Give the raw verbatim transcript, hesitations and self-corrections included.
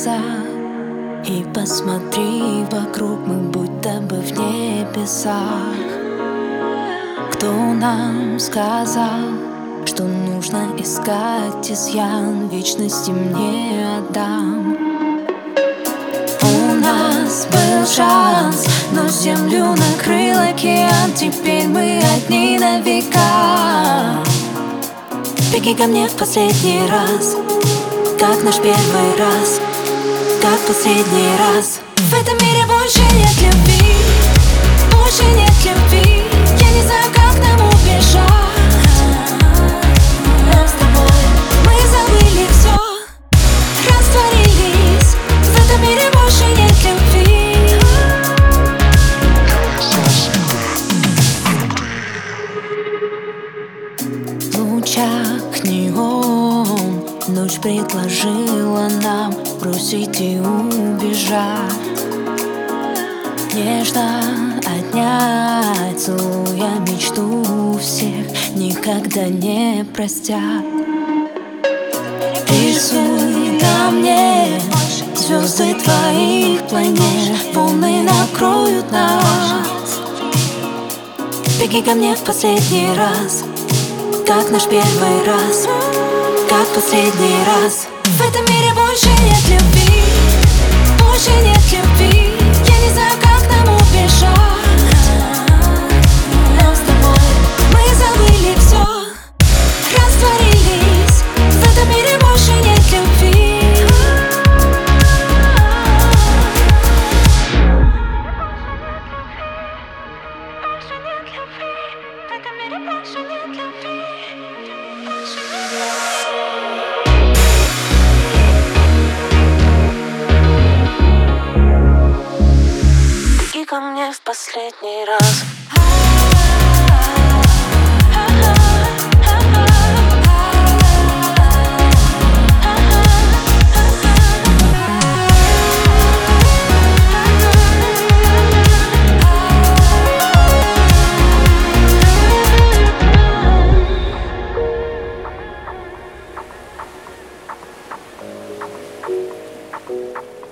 глаза и посмотри вокруг, мы будто бы в небесах. Кто нам сказал, что нужно искать изъян, вечности мне отдам? У нас был шанс, но землю накрыл океан. Теперь мы одни на века. Беги ко мне в последний раз, как наш первый раз, как последний раз. В этом мире больше нет любви, больше нет любви. Я не знаю, как нам убежать. Нам с тобой мы забыли все, растворились. В этом мире больше нет любви. В лучах неон ночь предложила нам бросить и убежать, нежно отнять, целуя мечту всех, никогда не простят. Рисуй на мне звезды твоих планет, волны накроют нас. Беги ко мне в последний раз, как наш первый раз, как последний раз. В этом мире больше нет любви, больше нет любви. Я не знаю, как нам убежать. Нам с тобой мы забыли все, растворились. В этом мире больше нет любви. Больше нет любви. В этом мире больше нет любви. Беги ко мне в последний раз. Thank you.